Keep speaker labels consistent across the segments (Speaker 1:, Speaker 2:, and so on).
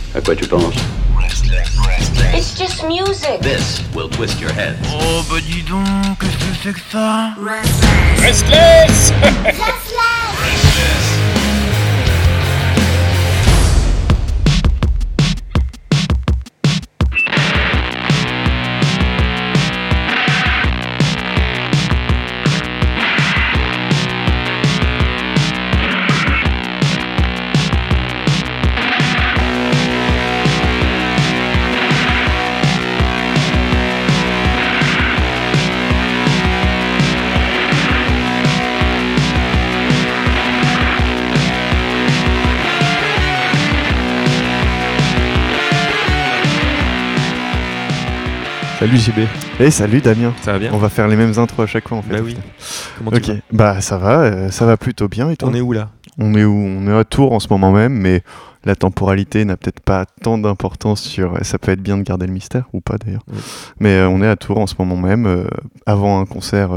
Speaker 1: À quoi tu penses?
Speaker 2: It's just music.
Speaker 1: This will twist your head.
Speaker 3: Oh bah dis donc, qu'est-ce que c'est que ça?
Speaker 4: Restless.
Speaker 5: Salut JB.
Speaker 6: Hey, salut Damien.
Speaker 5: Ça va bien?
Speaker 6: On va faire les mêmes intros à chaque fois en fait.
Speaker 5: Bah oui. Comment tu
Speaker 6: Ok, bah ça va plutôt bien et toi?
Speaker 5: On est où là?
Speaker 6: On est où? On est à Tours en ce moment même, mais la temporalité n'a peut-être pas tant d'importance sur... Ça peut être bien de garder le mystère, ou pas d'ailleurs.
Speaker 5: Oui.
Speaker 6: Mais on est à Tours en ce moment même, avant un concert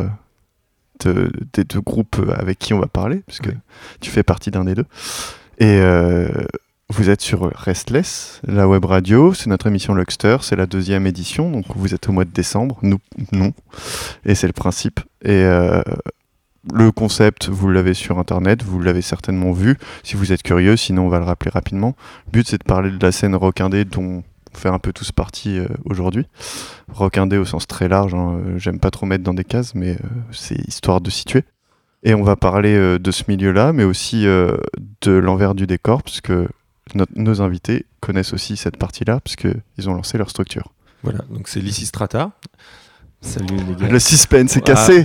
Speaker 6: des deux groupes avec qui on va parler, puisque
Speaker 5: Oui.
Speaker 6: tu fais partie d'un des deux. Et vous êtes sur Restless, la web radio, c'est notre émission Luxter, c'est la 2e édition, donc vous êtes au mois de décembre, nous non, et c'est le principe. Et le concept, vous l'avez sur internet, vous l'avez certainement vu, si vous êtes curieux, sinon on va le rappeler rapidement. Le but c'est de parler de la scène rock indé dont on fait un peu tous partie aujourd'hui. Rock indé au sens très large, hein, j'aime pas trop mettre dans des cases, mais c'est histoire de situer. Et on va parler de ce milieu-là, mais aussi de l'envers du décor, puisque nos invités connaissent aussi cette partie-là, puisqu'ils ont lancé leur structure.
Speaker 5: Voilà, donc c'est Lysistrata. Salut les gars.
Speaker 6: Le suspense est cassé.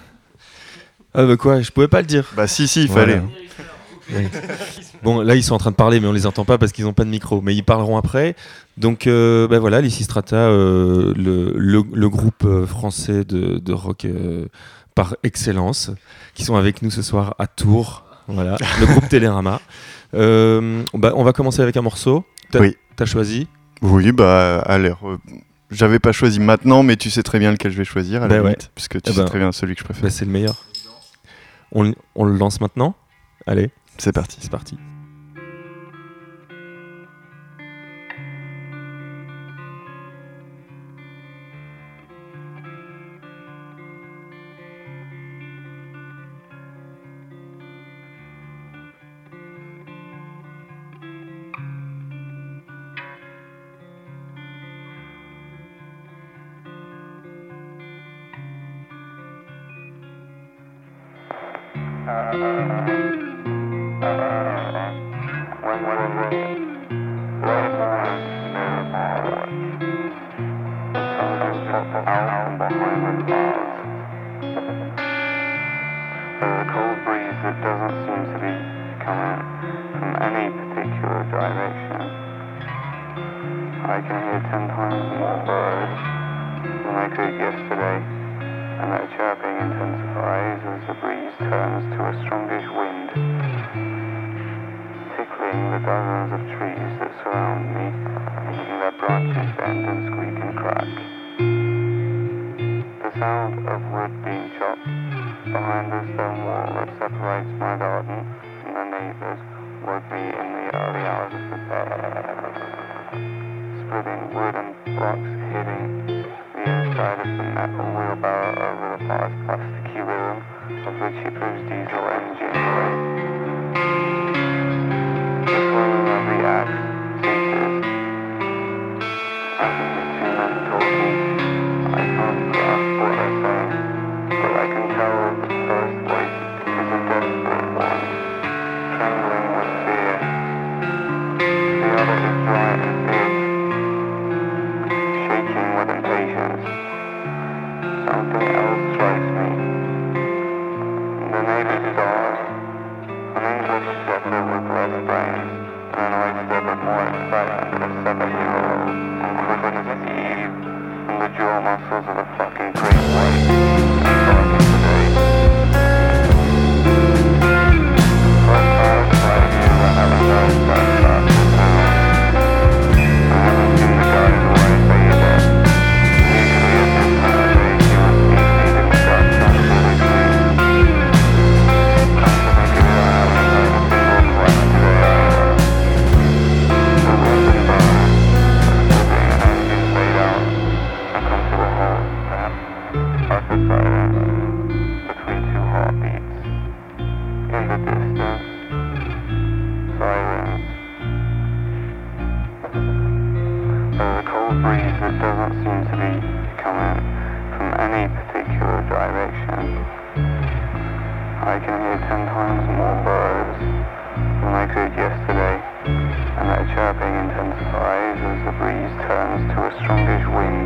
Speaker 5: Ah bah quoi, je pouvais pas le dire.
Speaker 6: Bah si, il
Speaker 5: Voilà.
Speaker 6: fallait.
Speaker 5: Oui. Bon, là ils sont en train de parler, mais on les entend pas parce qu'ils ont pas de micro, mais ils parleront après. Donc bah voilà, Lysistrata, le groupe français de rock par excellence, qui sont avec nous ce soir à Tours. Voilà, le groupe Télérama. On va commencer avec un morceau.
Speaker 6: Oui.
Speaker 5: T'as choisi?
Speaker 6: Oui, bah allez, j'avais pas choisi maintenant, mais tu sais très bien lequel je vais choisir à la
Speaker 5: Bah ouais.
Speaker 6: limite, puisque tu
Speaker 5: Eh
Speaker 6: sais
Speaker 5: ben,
Speaker 6: très bien celui que je préfère.
Speaker 5: Bah, c'est le meilleur. On le lance maintenant? Allez,
Speaker 6: C'est parti.
Speaker 5: c'est parti.
Speaker 7: Something else strikes me. The neighbors' dog
Speaker 1: it doesn't seem to be coming from any particular direction. I can hear 10 times more birds than I could yesterday, and their chirping intensifies as the breeze turns to a strongish wind.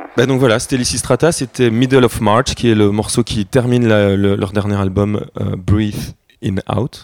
Speaker 5: Bah donc voilà, c'était Lysistrata, c'était Middle of March, qui est le morceau qui termine leur dernier album, Breathe In Out.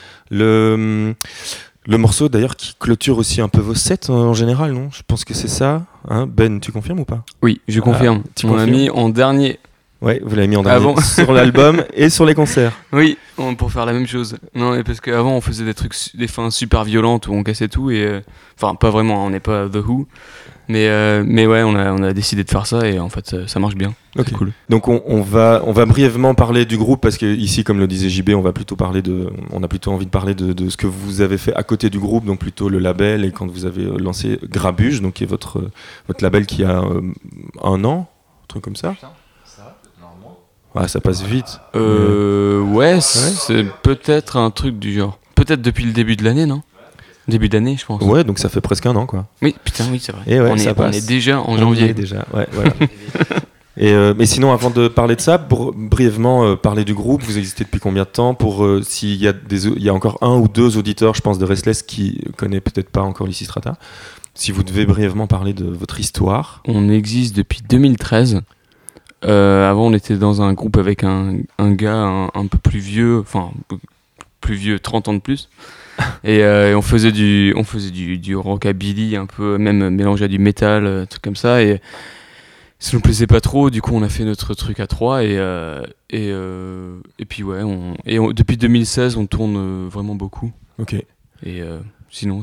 Speaker 5: Le morceau d'ailleurs qui clôture aussi un peu vos sets en général, non ? Je pense que c'est ça. Hein, Ben, tu confirmes ou pas ?
Speaker 7: Oui, je confirme. On l'a mis en dernier.
Speaker 5: Ouais, vous l'avez mis en dernier sur l'album et sur les concerts.
Speaker 7: Oui, pour faire la même chose. Non, parce qu'avant on faisait des trucs, des fins super violentes où on cassait tout et enfin pas vraiment, on n'est pas The Who, mais ouais, on a décidé de faire ça et en fait ça marche bien.
Speaker 5: Okay.
Speaker 7: C'est cool.
Speaker 5: Donc on va brièvement parler du groupe parce que ici, comme le disait JB, on a plutôt envie de parler de ce que vous avez fait à côté du groupe, donc plutôt le label et quand vous avez lancé Grabuge, donc qui est votre label qui a 1 an, un truc comme ça. Ah, ça passe vite.
Speaker 7: Ouais, c'est peut-être un truc du genre. Peut-être depuis le début de l'année, non ? Début d'année, je pense.
Speaker 5: Ouais, donc ça fait presque 1 an, quoi.
Speaker 7: Oui, putain, oui, c'est vrai.
Speaker 5: Et ouais,
Speaker 7: on est déjà en janvier.
Speaker 5: Déjà, ouais, voilà. Mais sinon, avant de parler de ça, pour brièvement parler du groupe, vous existez depuis combien de temps ? Pour s'il y a encore 1 ou 2 auditeurs, je pense, de Restless qui connaissent peut-être pas encore Lysistrata. Si vous devez brièvement parler de votre histoire.
Speaker 7: On existe depuis 2013. Avant, on était dans un groupe avec un gars un peu plus vieux, 30 ans de plus, et on faisait du rockabilly un peu, même mélangé à du métal, truc comme ça, et ça nous plaisait pas trop. Du coup, on a fait notre truc à 3 et puis ouais, depuis 2016, on tourne vraiment beaucoup.
Speaker 5: Ok.
Speaker 7: Et sinon,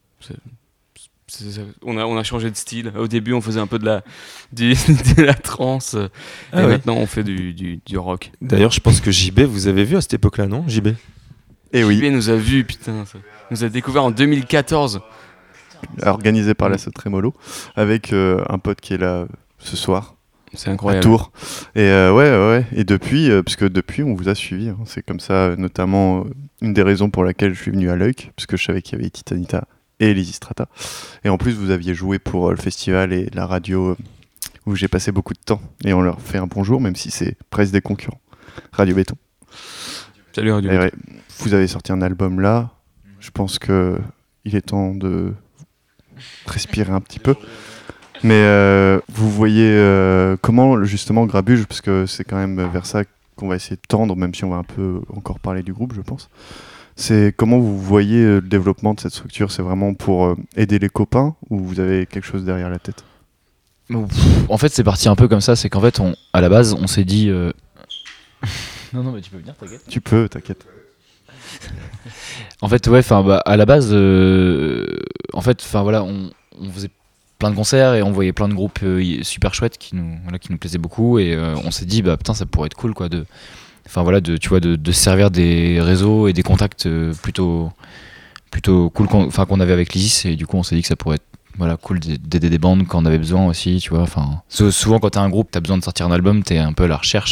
Speaker 7: on a changé de style. Au début, on faisait un peu de la trance. Et maintenant, on fait du rock.
Speaker 5: D'ailleurs, je pense que JB, vous avez vu à cette époque-là, non, JB ?
Speaker 6: Et oui.
Speaker 7: JB nous a vu, putain. Nous a découvert en 2014.
Speaker 6: Organisé par la Trémolo, avec un pote qui est là ce soir.
Speaker 7: C'est incroyable.
Speaker 6: À Tours. Et ouais. Et depuis, parce que depuis, on vous a suivi. Hein. C'est comme ça, notamment, une des raisons pour laquelle je suis venu à l'œil, parce que je savais qu'il y avait Titanita et Lysistrata. Et en plus, vous aviez joué pour le festival et la radio où j'ai passé beaucoup de temps. Et on leur fait un bonjour, même si c'est presque des concurrents. Radio Béton.
Speaker 7: Salut Radio Béton.
Speaker 6: Ouais, vous avez sorti un album là. Je pense qu'il est temps de respirer un petit peu. Mais vous voyez comment justement Grabuge, parce que c'est quand même vers ça qu'on va essayer de tendre, même si on va un peu encore parler du groupe, je pense. C'est comment vous voyez le développement de cette structure ? C'est vraiment pour aider les copains ou vous avez quelque chose derrière la tête ?
Speaker 8: En fait, c'est parti un peu comme ça. C'est qu'en fait, à la base, on s'est dit. Non, mais tu peux venir, t'inquiète.
Speaker 6: Tu peux, t'inquiète.
Speaker 8: En fait, ouais, à la base, on faisait plein de concerts et on voyait plein de groupes super chouettes qui nous plaisaient beaucoup et on s'est dit, putain, ça pourrait être cool, quoi, de se servir des réseaux et des contacts plutôt cool qu'on avait avec l'Isis, et du coup on s'est dit que ça pourrait être cool d'aider des bandes quand on avait besoin aussi, tu vois. Souvent quand t'as un groupe, t'as besoin de sortir un album, t'es un peu à la recherche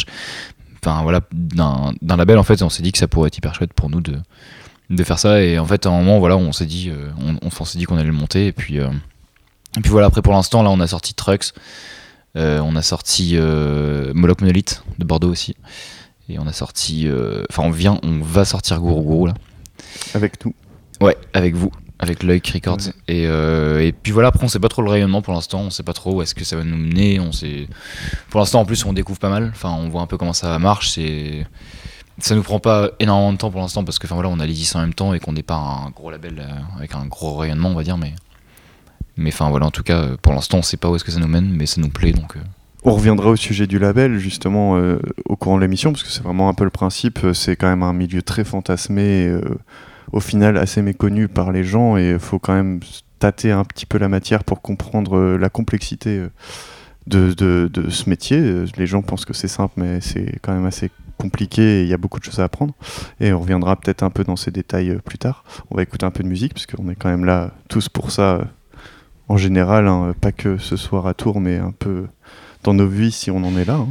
Speaker 8: d'un label. En fait, on s'est dit que ça pourrait être hyper chouette pour nous de faire ça, et en fait à un moment on s'est dit qu'on allait le monter, et puis voilà. Après, pour l'instant, là on a sorti Trucks, on a sorti Moloch Monolith de Bordeaux aussi. Et on a sorti... on va sortir Gourou Gourou, là.
Speaker 6: Avec nous ?
Speaker 8: Ouais, avec vous, avec l'œil Records. Ouais. Et puis voilà, après on sait pas trop le rayonnement pour l'instant, on sait pas trop où est-ce que ça va nous mener. Pour l'instant, en plus, on découvre pas mal. On voit un peu comment ça marche. Ça nous prend pas énormément de temps pour l'instant, parce que on a l'Isis en même temps et qu'on n'est pas un gros label avec un gros rayonnement, on va dire. Mais en tout cas, pour l'instant, on sait pas où est-ce que ça nous mène, mais ça nous plaît, donc...
Speaker 6: On reviendra au sujet du label, justement, au courant de l'émission, parce que c'est vraiment un peu le principe. C'est quand même un milieu très fantasmé, au final assez méconnu par les gens, et il faut quand même tâter un petit peu la matière pour comprendre la complexité de ce métier. Les gens pensent que c'est simple, mais c'est quand même assez compliqué, et il y a beaucoup de choses à apprendre. Et on reviendra peut-être un peu dans ces détails plus tard. On va écouter un peu de musique, parce qu'on est quand même là tous pour ça, en général, hein, pas que ce soir à Tours, mais un peu... dans nos vies, si on en est là. Hein.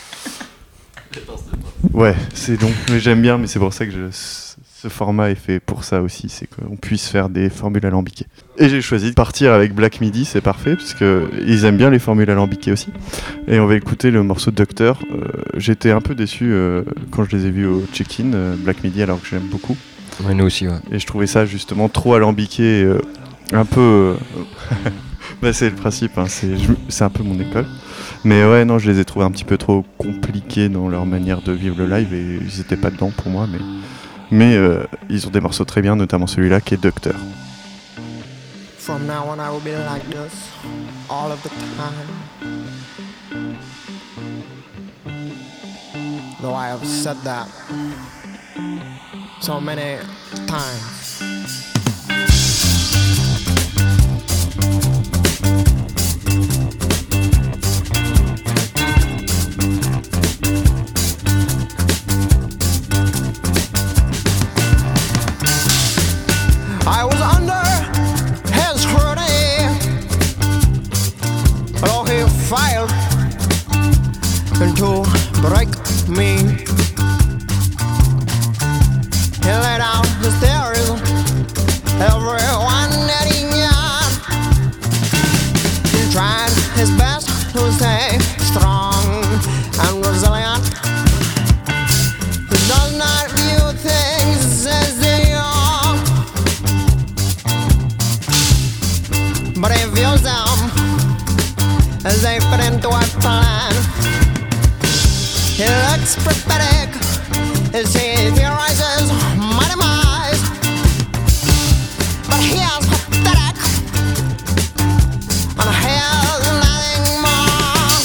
Speaker 6: Ouais, c'est donc. Mais j'aime bien, mais c'est pour ça que ce format est fait pour ça aussi, c'est qu'on puisse faire des formules alambiquées. Et j'ai choisi de partir avec Black Midi, c'est parfait, parce qu'ils aiment bien les formules alambiquées aussi. Et on va écouter le morceau Docteur. J'étais un peu déçu quand je les ai vus au check-in, Black Midi, alors que j'aime beaucoup.
Speaker 9: Ouais, nous aussi, ouais.
Speaker 6: Et je trouvais ça justement trop alambiqué, un peu... c'est le principe, hein, c'est un peu mon école. Mais ouais, non, je les ai trouvés un petit peu trop compliqués dans leur manière de vivre le live et ils étaient pas dedans pour moi. Mais ils ont des morceaux très bien, notamment celui-là qui est Docteur.
Speaker 9: From now on I will be like this all of the time. Though I have said that so many times. I was under his scrutiny, although he failed to break me. He laid out his theories, everyone that he knew. He tried his best to stay strong and resilient. He does not view things as they are, but he views them as they fit into a plan. He looks prophetic as he theorizes my demise, but he is pathetic and he has nothing more.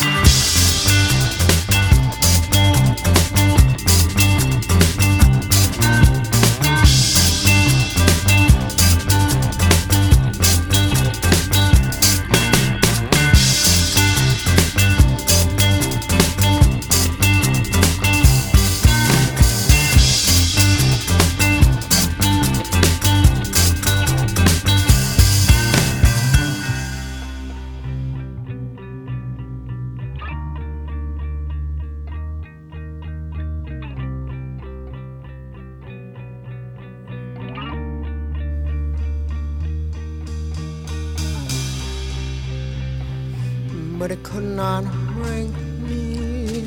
Speaker 9: But it could not break me.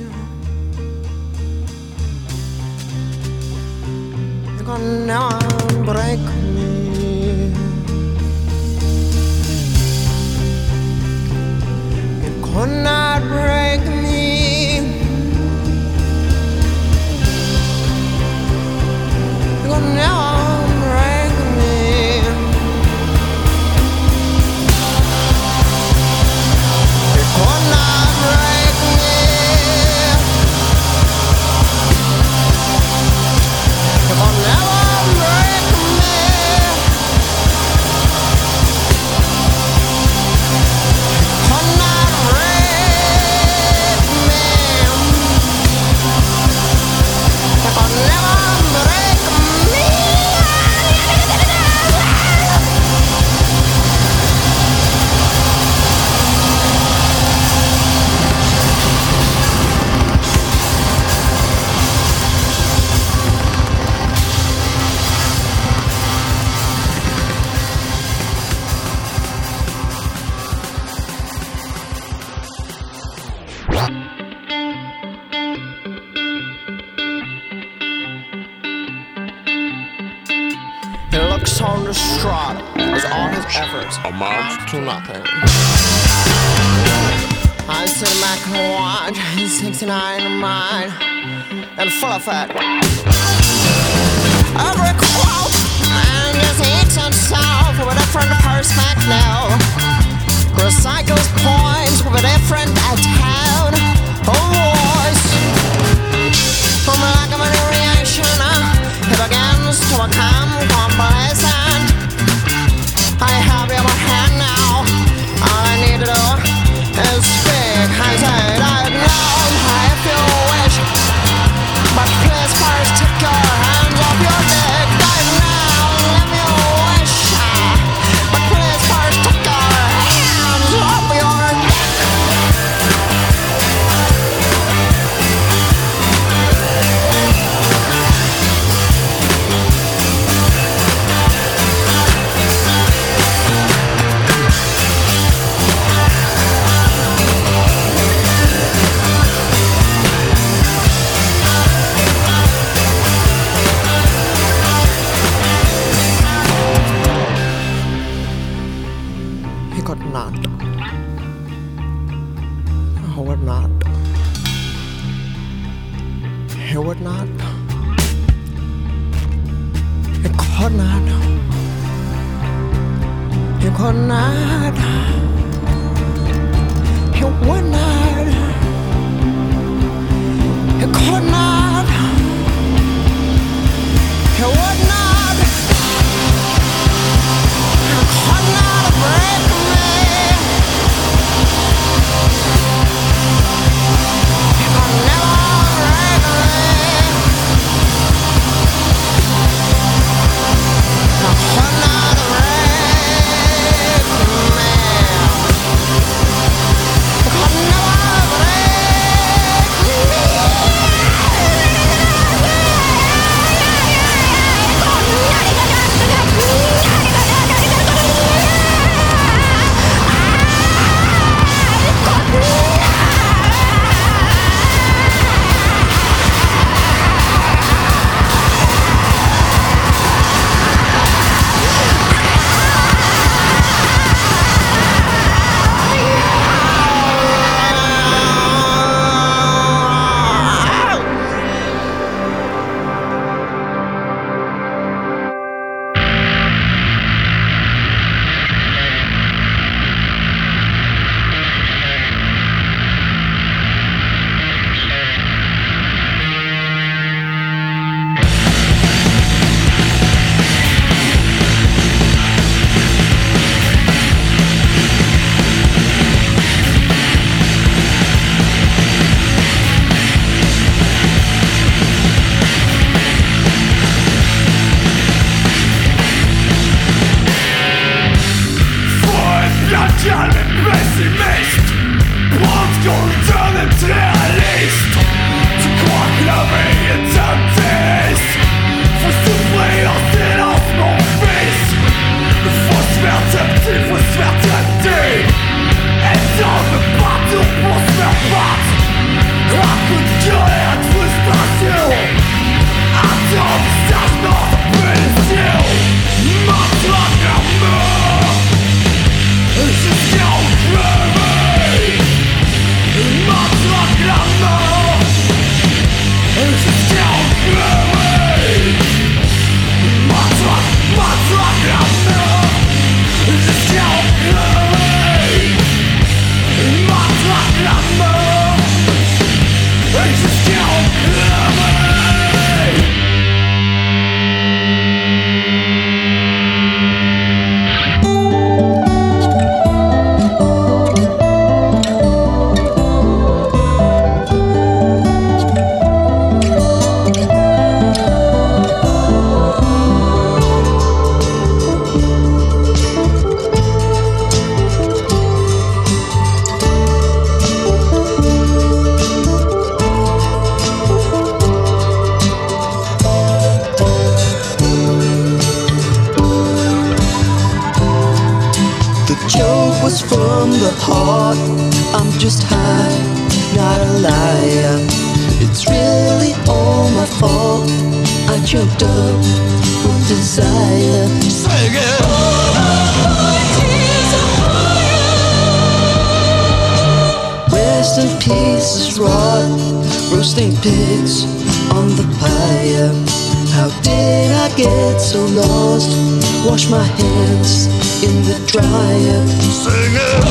Speaker 9: It could not break me. It could not break me. It could not break me. Could not break me. It will never break me. Could not break me. It will never break me. He looks so distraught as all his efforts amount to nothing. I sit back and watch his 69 mind and full of it. Every quote and just eats itself with a different perspective. Recycles points with a different tone of voice. From lack of any reaction, he begins to become complacent. I have your hand now. All I need to do is speak. I said I know if you wish, but please first take your hands off your dick. I know if you wish, but please first take your hands off your dick. He could not. would not. He would not. He could not. He could not. He would not. He could not. He would not. He could not break me. He could never break me. He could not break me. He could never break me. Wash my hands in the dryer. Sing it.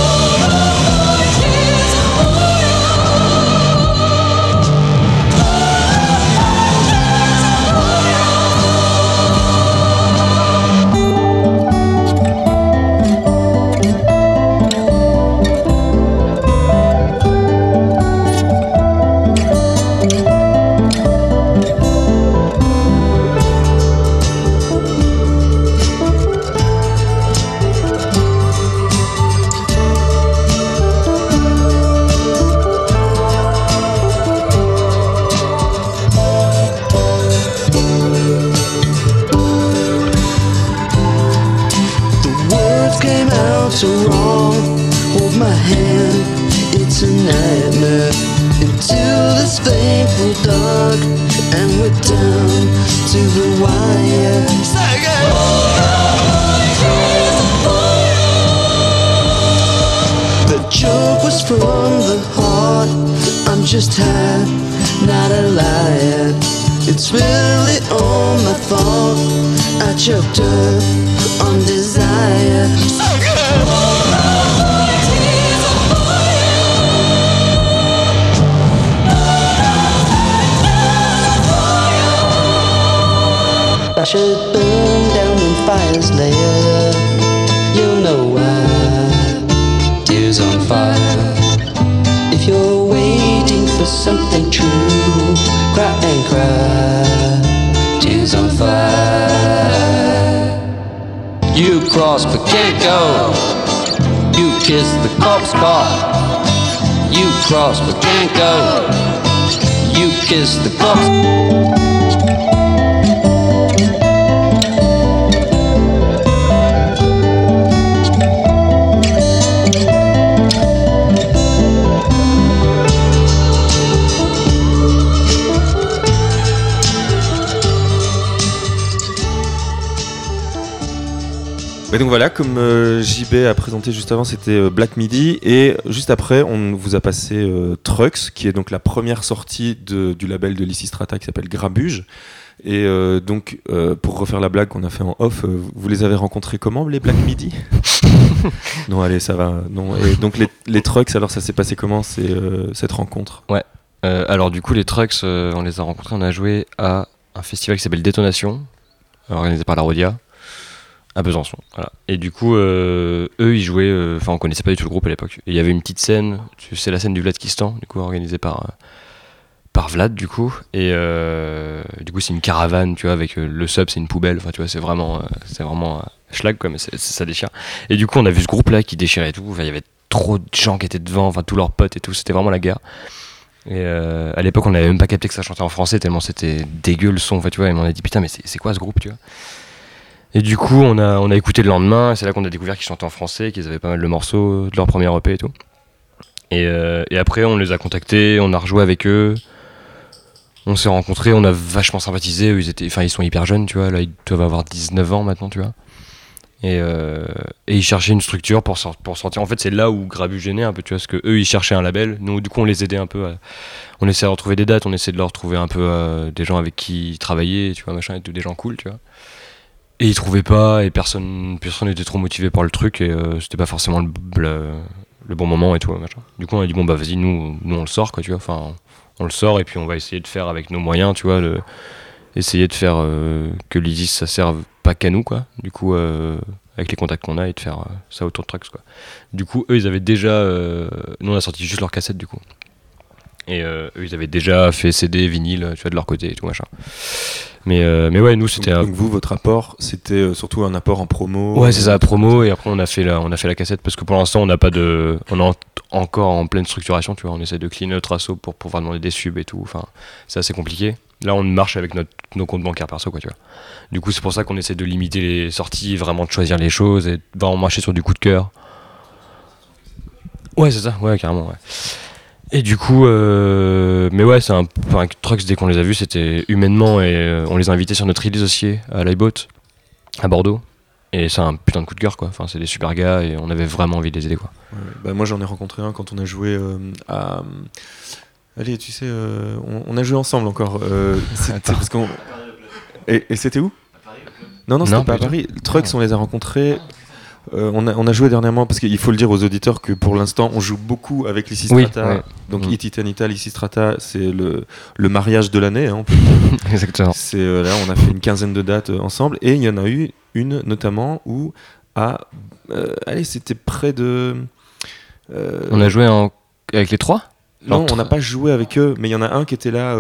Speaker 9: So wrong, hold my hand, it's a nightmare. Until this fateful dark, and we're down to the wire. Sing it! The joke was from the heart.
Speaker 10: thought I'm just high, not a liar. It's really all my fault. I choked up on desire. So I should burn down in fire's lair. You'll know why. Tears on fire. If you're waiting for something true, cry and cry. Tears on fire. You cross but can't go. You kiss the corpse car. You cross but can't go. You kiss the corpse.
Speaker 5: Et donc voilà, comme JB a présenté juste avant, c'était Black Midi, et juste après, on vous a passé Trucks, qui est donc la première sortie du label de Lysistrata qui s'appelle Grabuge. Et donc, pour refaire la blague qu'on a fait en off, vous les avez rencontrés comment, les Black Midi? Non, allez, ça va. Non. Et donc les Trucks, alors ça s'est passé comment, cette rencontre?
Speaker 11: Ouais. Alors du coup, les Trucks, on les a rencontrés, on a joué à un festival qui s'appelle Détonation, organisé par la Rodia, à Besançon. Voilà. Et du coup, eux, ils jouaient. Enfin, on connaissait pas du tout le groupe à l'époque. Et il y avait une petite scène, c'est la scène du Vladkistan, du coup, organisée par Vlad, du coup. Et du coup, c'est une caravane, tu vois, avec le sub, c'est une poubelle. Enfin, tu vois, c'est vraiment schlag, quoi, mais ça déchire. Et du coup, on a vu ce groupe-là qui déchirait et tout. Enfin, il y avait trop de gens qui étaient devant, enfin, tous leurs potes et tout. C'était vraiment la guerre. Et à l'époque, on n'avait même pas capté que ça chantait en français, tellement c'était dégueu le son. Enfin, tu vois, et on a dit putain, mais c'est quoi ce groupe, tu vois? Et du coup, on a écouté le lendemain, et c'est là qu'on a découvert qu'ils chantaient en français, qu'ils avaient pas mal de morceaux de leur premier EP et tout. Et après, on les a contactés, on a rejoué avec eux, on s'est rencontrés, on a vachement sympathisé. Eux, ils sont hyper jeunes, tu vois, là, ils doivent avoir 19 ans maintenant, tu vois. Et ils cherchaient une structure pour sortir. En fait, c'est là où Grabuge est né un peu, tu vois, parce que eux, ils cherchaient un label. Nous, du coup, on les aidait un peu. On essayait de retrouver des dates, on essayait de leur trouver un peu des gens avec qui ils travaillaient, tu vois, machin, et tout, des gens cool, tu vois. Et ils trouvaient pas, et personne n'était trop motivé par le truc, et c'était pas forcément le bon moment et tout, machin. Du coup, on a dit bon bah vas-y, nous on le sort, quoi, tu vois. Enfin, on le sort, et puis on va essayer de faire avec nos moyens, tu vois, essayer de faire que l'ISIS ça serve pas qu'à nous, quoi. Du coup, avec les contacts qu'on a, et de faire ça autour de Trucks, quoi. Du coup, eux, ils avaient déjà, nous on a sorti juste leur cassette, du coup. Et eux, ils avaient déjà fait CD, vinyle, tu vois, de leur côté et tout, machin. Mais ouais, nous c'était.
Speaker 5: Donc vous, votre apport, c'était surtout un apport en promo.
Speaker 11: Ouais, c'est ça, promo, et après on a fait la cassette, parce que pour l'instant on est encore en pleine structuration, tu vois. On essaie de cleaner notre asso pour pouvoir demander des subs et tout. Enfin, c'est assez compliqué. Là, on marche avec nos comptes bancaires perso, quoi, tu vois. Du coup, c'est pour ça qu'on essaie de limiter les sorties, vraiment de choisir les choses et vraiment marcher sur du coup de cœur. Ouais, c'est ça, ouais, carrément, ouais. Et du coup, mais ouais, c'est un Trucks, dès qu'on les a vus, c'était humainement, et on les a invités sur notre release aussi à l'iBoat, à Bordeaux. Et c'est un putain de coup de cœur, quoi. Enfin, c'est des super gars, et on avait vraiment envie de les aider, quoi.
Speaker 5: Ouais, bah moi, j'en ai rencontré un quand on a joué à. Allez, tu sais, on a joué ensemble encore. C'était parce qu'on. Et c'était où? À Paris. Non, c'était pas à Paris. Trucks, on les a rencontrés. On a joué dernièrement, parce qu'il faut le dire aux auditeurs que pour l'instant on joue beaucoup avec Lysistrata. Oui, ouais. Donc Ititanita, Lysistrata, c'est le mariage de l'année, hein, on peut dire.
Speaker 11: Exactement.
Speaker 5: Là on a fait une quinzaine de dates ensemble, et il y en a eu une notamment où allez, c'était près de.
Speaker 11: On a joué avec les trois?
Speaker 5: Non, on n'a pas joué avec eux, mais il y en a un qui était là.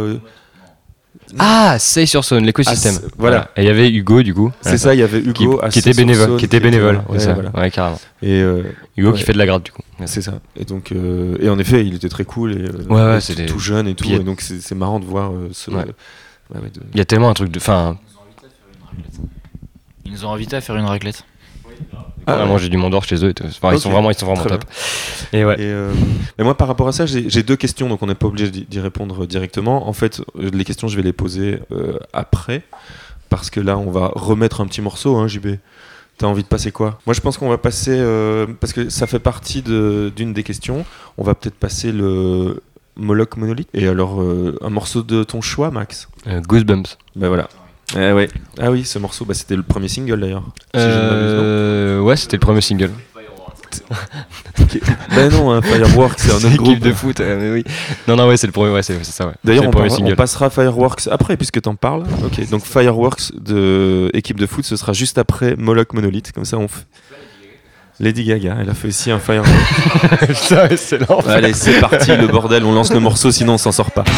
Speaker 11: Say sur Son, l'écosystème.
Speaker 5: Voilà.
Speaker 11: Et il y avait Hugo, du coup.
Speaker 5: C'est ça, il y avait Hugo
Speaker 11: qui était bénévole. Qui était bénévole.
Speaker 5: Ouais,
Speaker 11: carrément.
Speaker 5: Et
Speaker 11: Hugo qui fait de la grade, du coup.
Speaker 5: C'est ça. Et donc, et en effet, il était très cool, et c'était tout jeune et tout. Et donc, c'est marrant de voir ce.
Speaker 11: Il y a tellement un truc de. Enfin.
Speaker 8: Ils nous ont invités à faire une raclette.
Speaker 11: Moi j'ai du Mondor chez eux. Enfin, ils sont vraiment top. Et ouais.
Speaker 5: Mais moi par rapport à ça, j'ai deux questions, donc on n'est pas obligé d'y répondre directement. En fait, les questions je vais les poser après, parce que là on va remettre un petit morceau, hein, JB. T'as envie de passer quoi? Moi, je pense qu'on va passer, parce que ça fait partie d'une des questions, on va peut-être passer le Moloch Monolith. Et alors, un morceau de ton choix, Max?
Speaker 11: Goosebumps.
Speaker 5: Bah voilà. Ouais. Ah oui, ce morceau, c'était le premier single d'ailleurs. Si je ne m'abuse, non
Speaker 11: Ouais, c'était le premier single.
Speaker 5: Ben non, Fireworks, c'est un autre groupe
Speaker 11: de foot, mais oui. Non, ouais, c'est le premier, ouais, c'est ça, ouais.
Speaker 5: D'ailleurs,
Speaker 11: on
Speaker 5: passera Fireworks après, puisque t'en parles. Ok, donc Fireworks de équipe de foot, ce sera juste après Moloch Monolith, comme ça on fait. Lady Gaga, elle a fait aussi un Fireworks.
Speaker 11: Putain, c'est l'enfer.
Speaker 5: Allez, c'est parti, le bordel, on lance le morceau, sinon on s'en sort pas.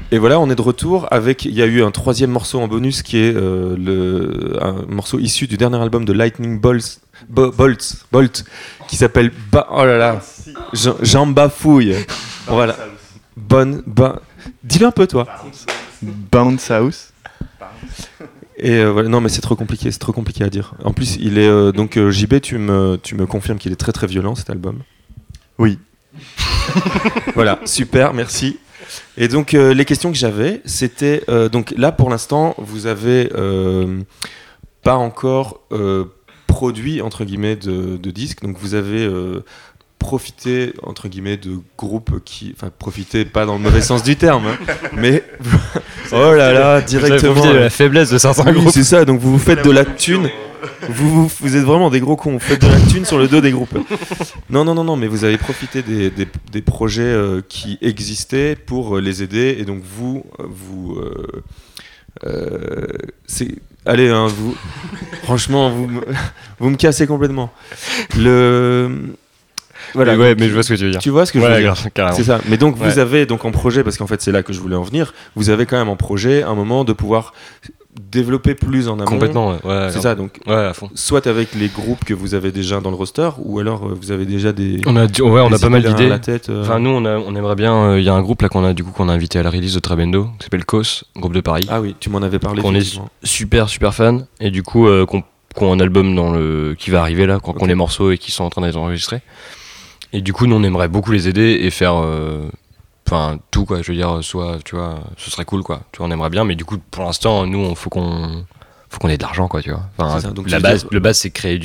Speaker 5: Et voilà, on est de retour avec. Il y a eu un troisième morceau en bonus qui est un morceau issu du dernier album de Lightning Bolt, qui s'appelle oh là là, j'en bafouille. Voilà. Dis-le un peu, toi.
Speaker 6: Bounce House.
Speaker 5: Et voilà, non, mais c'est trop compliqué à dire. En plus, il est donc JB, tu me confirmes qu'il est très très violent cet album.
Speaker 6: Oui.
Speaker 5: Voilà, super, merci. Et donc les questions que j'avais, c'était donc là pour l'instant, vous avez pas encore produit entre guillemets de disques, donc vous avez profité entre guillemets de groupes profiter pas dans le mauvais sens du terme, hein, mais oh là là, directement.
Speaker 11: Vous avez profité de la faiblesse de certains groupes.
Speaker 5: C'est ça, donc vous faites de la thune. Vous êtes vraiment des gros cons, vous faites de la thune sur le dos des groupes. Non, mais vous avez profité des projets qui existaient pour les aider, et donc allez, hein, franchement, vous me cassez complètement. Voilà,
Speaker 11: ouais, mais je vois ce que tu veux dire.
Speaker 5: Tu vois ce que je veux dire.
Speaker 11: Carrément.
Speaker 5: C'est ça. Mais donc vous avez donc en projet, parce qu'en fait c'est là que je voulais en venir, vous avez quand même en projet un moment de pouvoir développer plus en amont.
Speaker 11: Complètement, ouais.
Speaker 5: C'est ça, donc
Speaker 11: à fond.
Speaker 5: Soit avec les groupes que vous avez déjà dans le roster, ou alors vous avez déjà des.
Speaker 11: On a pas mal d'idées.
Speaker 5: La tête,
Speaker 11: Enfin, nous, on aimerait bien. Il y a un groupe là qu'on a invité à la release de Trabendo, qui s'appelle KOS, groupe de Paris.
Speaker 5: Ah oui, tu m'en avais parlé.
Speaker 11: Qu'on est super fan, et du coup, qu'on a un album qui va arriver là, qu'on les morceaux et qui sont en train d'être enregistrés. Et du coup, nous, on aimerait beaucoup les aider et faire. Enfin, tout quoi, je veux dire, soit, tu vois, ce serait cool quoi. Tu vois, on aimerait bien, mais du coup, pour l'instant, nous, faut qu'on ait de l'argent quoi, tu vois. Enfin, le base, c'est créer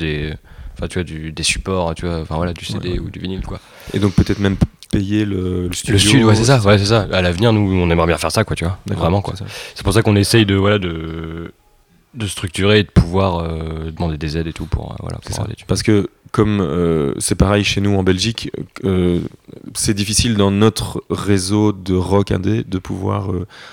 Speaker 11: des supports, tu vois, enfin voilà, du CD ou du vinyle quoi.
Speaker 5: Et donc peut-être même payer le studio.
Speaker 11: Le studio, c'est ça. À l'avenir, nous, on aimerait bien faire ça quoi, tu vois. Vraiment quoi. C'est pour ça qu'on essaye de structurer et de pouvoir demander des aides et tout pour aller dessus.
Speaker 5: Parce que comme c'est pareil chez nous en Belgique, c'est difficile dans notre réseau de rock indé de pouvoir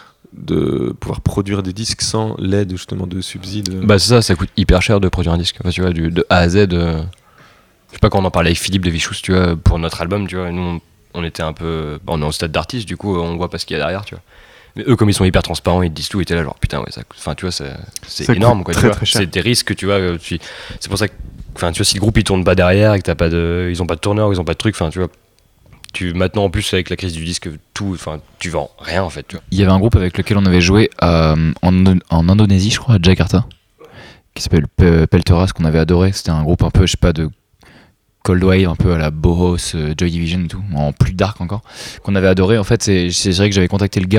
Speaker 5: produire des disques sans l'aide justement de subsides.
Speaker 11: Bah c'est ça coûte hyper cher de produire un disque. Enfin, tu vois, de A à Z. Je sais pas, quand on en parlait avec Philippe de Vichous, tu vois, pour notre album, tu vois, nous on était un peu, on est en stade d'artiste, du coup on voit pas ce qu'il y a derrière, tu vois. Mais eux, comme ils sont hyper transparents, ils te disent tout, et t'es là genre putain ouais, enfin tu vois, c'est énorme quoi, tu vois. C'est des risques, tu vois. C'est pour ça que, enfin tu vois, si le groupe il tourne pas derrière et que ils ont pas de tourneur, ils ont pas de truc, enfin tu vois. Maintenant en plus avec la crise du disque, tu vends rien en fait, tu vois.
Speaker 8: Il y avait un groupe avec lequel on avait joué en Indonésie, je crois, à Jakarta, qui s'appelle Pelteras, qu'on avait adoré. C'était un groupe un peu, je sais pas, de Cold Wave, un peu à la Bohos, Joy Division et tout, en plus dark encore, qu'on avait adoré. En fait, c'est vrai que j'avais contacté le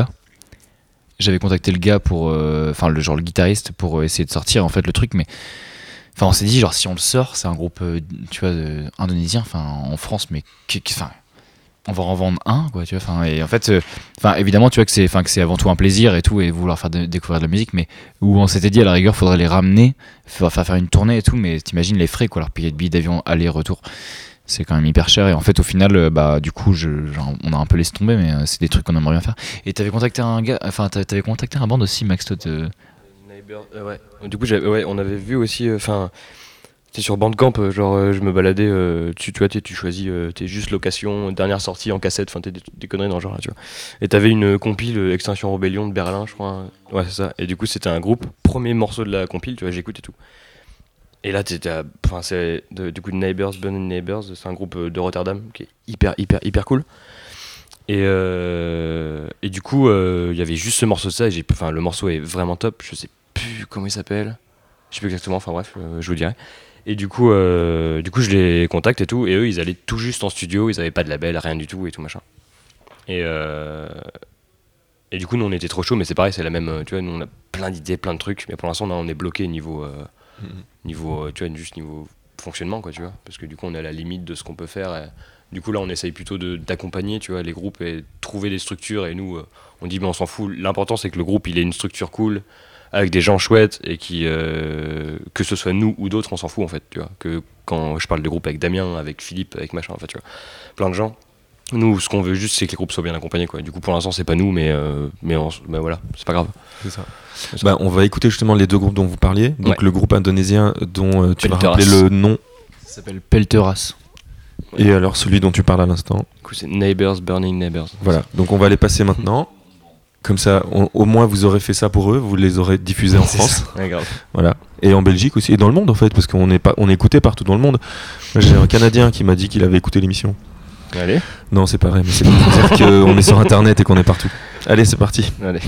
Speaker 8: gars pour, le guitariste, pour essayer de sortir en fait le truc, mais on s'est dit genre si on le sort, c'est un groupe, tu vois, indonésien, en France, mais on va en vendre un quoi, tu vois, et en fait évidemment tu vois que c'est avant tout un plaisir et tout, et vouloir faire découvrir de la musique, mais où on s'était dit à la rigueur faudrait les ramener, faire une tournée et tout, mais t'imagines les frais quoi, leur payer de billets d'avion aller-retour, c'est quand même hyper cher, et en fait au final du coup on a un peu laissé tomber, mais c'est des trucs qu'on aimerait bien faire. Et t'avais contacté un gars, t'avais contacté un band aussi, Max, toi
Speaker 11: ouais. Du coup on avait vu aussi, c'est sur Bandcamp, je me baladais, tu vois, tu choisis, t'es juste location, dernière sortie en cassette, t'es des conneries dans le genre là, tu vois. Et t'avais une compile Extinction Rebellion de Berlin, je crois. Ouais, c'est ça. Et du coup, c'était un groupe, premier morceau de la compile, tu vois, j'écoute et tout. Et là, c'est du coup Neighbors, Burning Neighbors, c'est un groupe de Rotterdam qui est hyper cool. Et du coup, il y avait juste ce morceau de ça, et le morceau est vraiment top, je sais plus comment il s'appelle, je sais plus exactement, je vous dirai. Et du coup, je les contacte et tout, et eux, ils allaient tout juste en studio, ils avaient pas de label, rien du tout et tout machin. Et du coup, nous, on était trop chauds, mais c'est pareil, c'est la même, tu vois, nous, on a plein d'idées, plein de trucs, mais pour l'instant, on est bloqué niveau, tu vois, juste niveau fonctionnement, quoi, tu vois, parce que du coup, on est à la limite de ce qu'on peut faire. Et, du coup, là, on essaye plutôt d'accompagner, tu vois, les groupes et trouver des structures, et nous, on dit, mais on s'en fout. L'important, c'est que le groupe, il ait une structure cool, avec des gens chouettes, et que ce soit nous ou d'autres, on s'en fout en fait, tu vois. Que quand je parle de groupe avec Damien, avec Philippe, avec machin, en fait, tu vois, plein de gens. Nous, ce qu'on veut juste, c'est que les groupes soient bien accompagnés, quoi. Du coup, pour l'instant, c'est pas nous, mais voilà, c'est pas grave.
Speaker 5: C'est ça. On va écouter justement les deux groupes dont vous parliez. Donc le groupe indonésien dont tu vas rappeler le nom.
Speaker 8: Ça s'appelle Pelteras.
Speaker 5: Et alors celui dont tu parles à l'instant.
Speaker 11: Du coup, c'est Neighbors, Burning Neighbors.
Speaker 5: Voilà. Donc on va les passer maintenant. Comme ça, au moins vous aurez fait ça pour eux, vous les aurez diffusés en France.
Speaker 11: Ouais, grave.
Speaker 5: Voilà. Et en Belgique aussi, et dans le monde en fait, parce qu'on est écouté partout dans le monde. Moi, j'ai un Canadien qui m'a dit qu'il avait écouté l'émission.
Speaker 11: Allez.
Speaker 5: Non, c'est pas vrai, mais c'est pour dire qu'on est sur internet et qu'on est partout. Allez, c'est parti.
Speaker 11: Allez.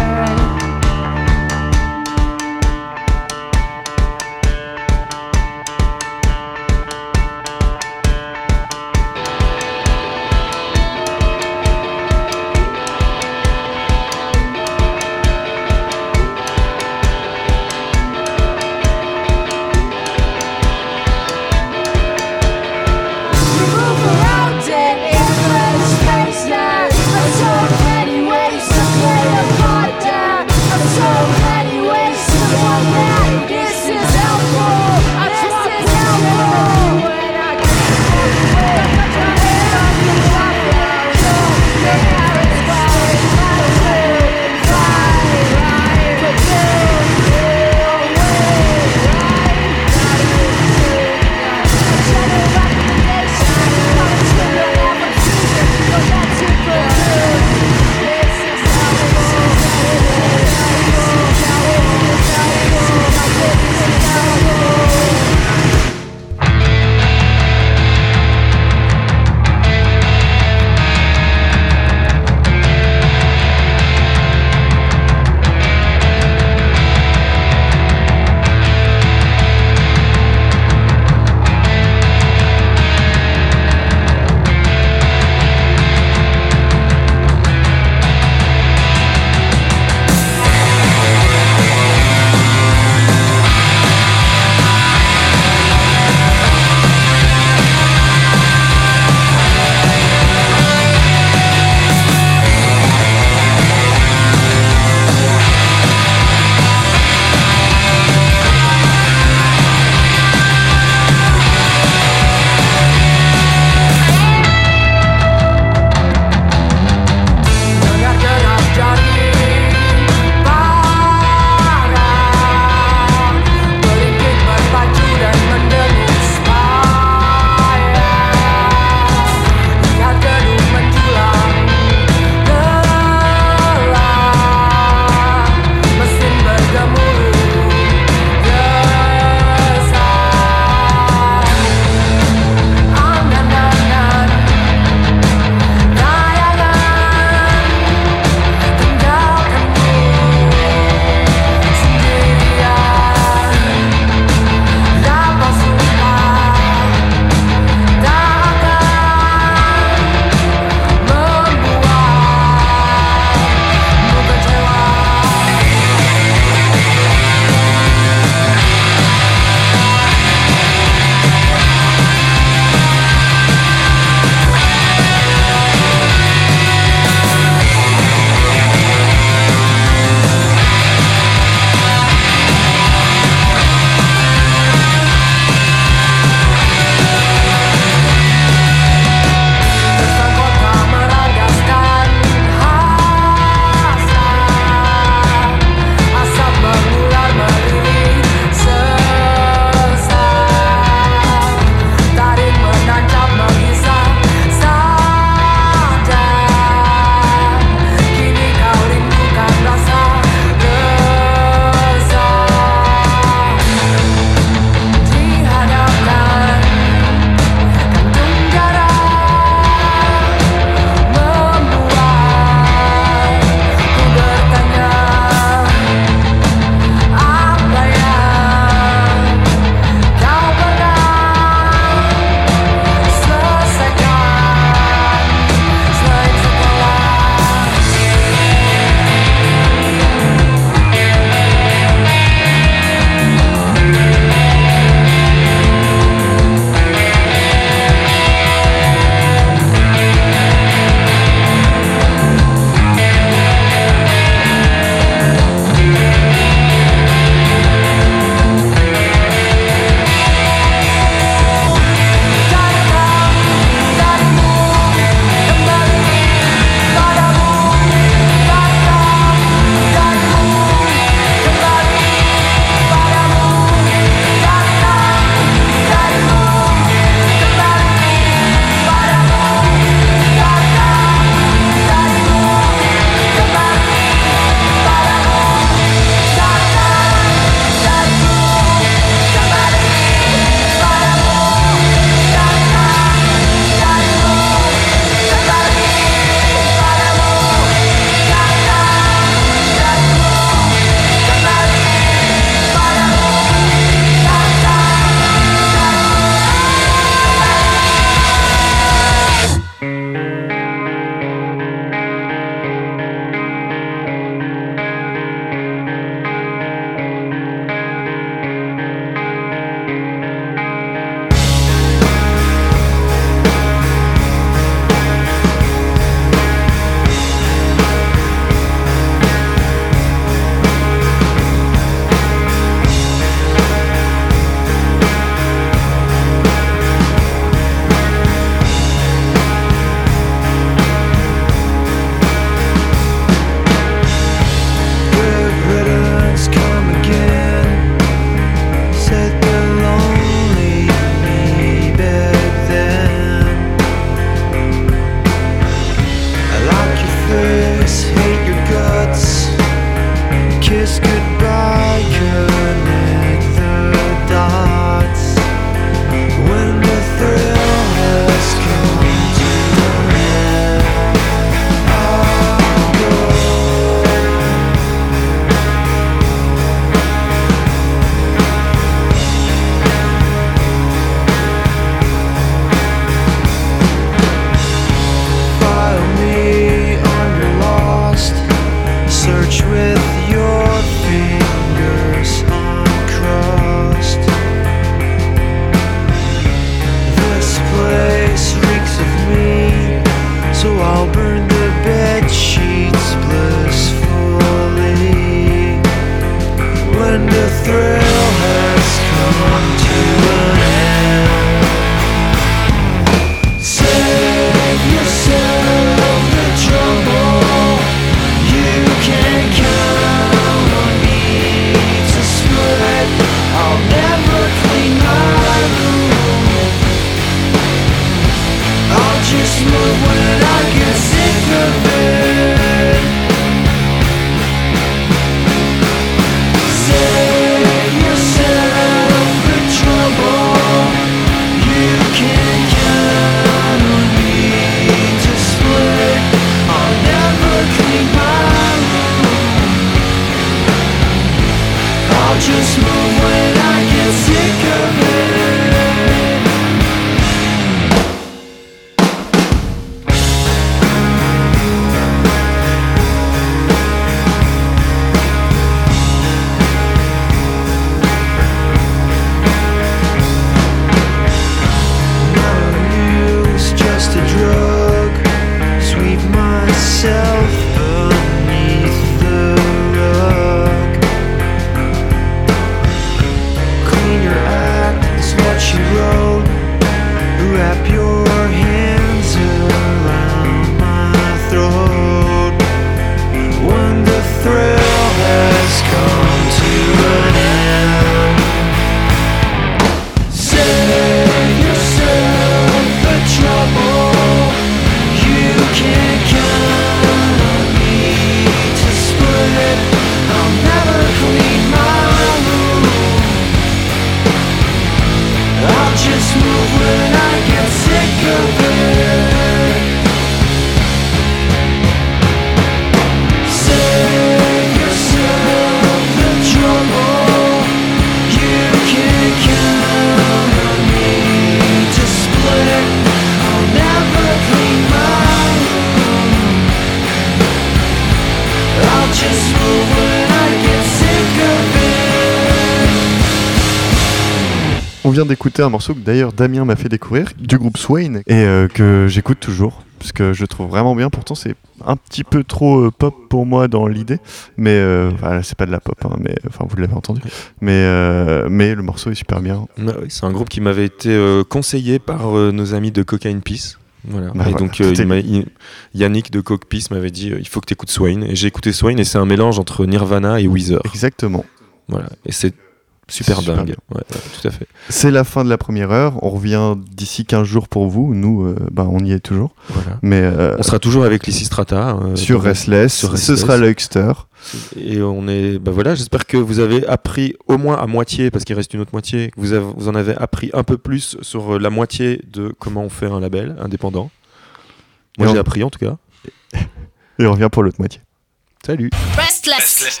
Speaker 6: On vient d'écouter un morceau que d'ailleurs Damien m'a fait découvrir, du groupe Swain, et que j'écoute toujours, parce que je trouve vraiment bien. Pourtant c'est un petit peu trop pop pour moi dans l'idée, mais voilà, c'est pas de la pop, hein, mais enfin vous l'avez entendu, mais le morceau est super bien.
Speaker 5: Oui, c'est un groupe qui m'avait été conseillé par nos amis de Cocaine Peace. Voilà.
Speaker 6: Bah
Speaker 5: et
Speaker 6: voilà,
Speaker 5: donc Yannick de Coke Peace m'avait dit il faut que tu écoutes Swain, et j'ai écouté Swain, et c'est un mélange entre Nirvana et Weezer.
Speaker 6: Exactement.
Speaker 5: Voilà, et c'est super
Speaker 6: Super
Speaker 5: dingue.
Speaker 6: bien.
Speaker 5: Ouais, tout à fait.
Speaker 6: C'est la fin de la première heure, on revient d'ici 15 jours pour vous, nous on y est toujours.
Speaker 5: Voilà.
Speaker 6: Mais
Speaker 5: on sera toujours avec Lysistrata
Speaker 6: sur Restless, ce sera le Huckster.
Speaker 5: Et on est, voilà, j'espère que vous avez appris au moins à moitié, parce qu'il reste une autre moitié, que vous en avez appris un peu plus sur la moitié de comment on fait un label indépendant. Moi j'ai appris en tout cas.
Speaker 6: Et on revient pour l'autre moitié. Salut.
Speaker 9: Restless.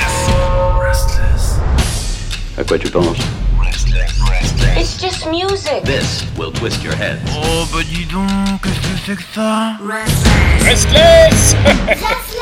Speaker 12: À quoi tu penses?
Speaker 2: It's just music.
Speaker 12: This will twist your head.
Speaker 3: Oh bah dis donc, qu'est-ce que c'est que ça?
Speaker 4: Restless.